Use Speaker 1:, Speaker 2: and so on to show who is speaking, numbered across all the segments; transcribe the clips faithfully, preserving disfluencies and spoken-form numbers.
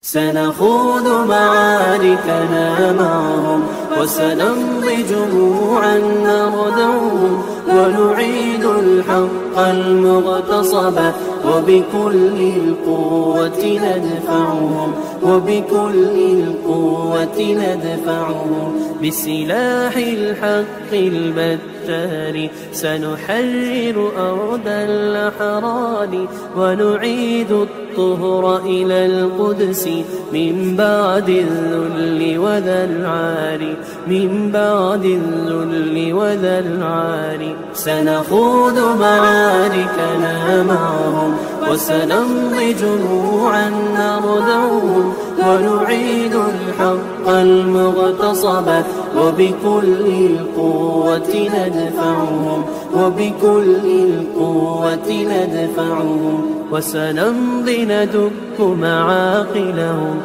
Speaker 1: سنخوض معاركنا معهم وسنمضي جموعا نردعهم ونعيد الحق المغتصب وبكل القوة ندفعهم وبكل القوة ندفعهم بسلاح الحق البتار سنحرر أرض الأحرار ونعيد الطهر إلى القدس من بعد الذل وذا العار من بعد الذل وذا العار سنخوض معاركنا معهم وسنمضي جموعا نردعهم ونعيد الحق المغتصب وبكل القوة ندفعهم وبكل القوة ندفعهم وسنمضي ندك معاقلهم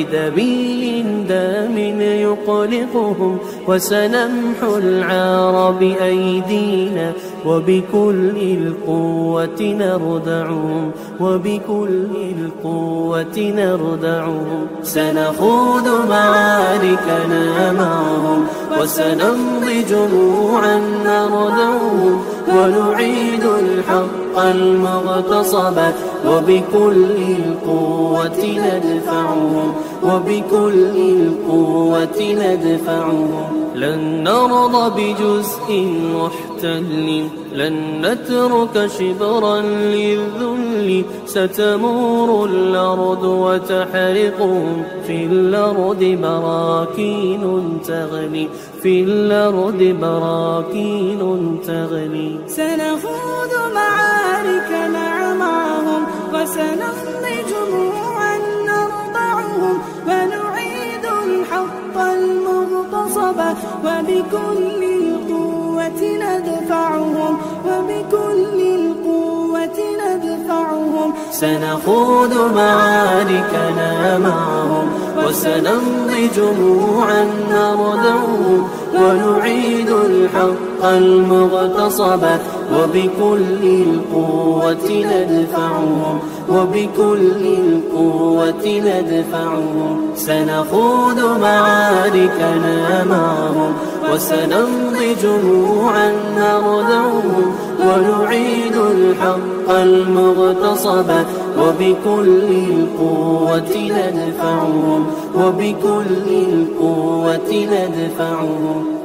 Speaker 1: بدبيل دام يقلقهم وسنمحو العار بأيدينا وبكل القوة نردعهم وبكل القوة نردعهم سنخوض معاركنا معهم وسنمضي جموعا نردعهم ونعيد الحق المغتصب وبكل القوة ندفعهم وبكل القوة ندفعهم لن نرضى بجزء محتل لن نترك شبرا للذل ستمور الأرض وتحرقهم في الأرض براكين تغلي في الأرض براكين تغلي
Speaker 2: سنخوض معاركنا معهم وسنمضي جموعا نرضعهم ونعيد الحق المغتصب وبكل القوة ندفعهم وبكل القوة ندفعهم
Speaker 1: سنخوض معاركنا معهم وسنمضي جموعا نردعهم ونعيد الحق المغتصب وبكل القوة ندفعهم وبكل القوة ندفعهم سنخوض معاركنا معهم وسنمضي جموعا نردعهم ونعيد الحق المغتصب وبكل القوة ندفعهم وبكل القوة ندفعهم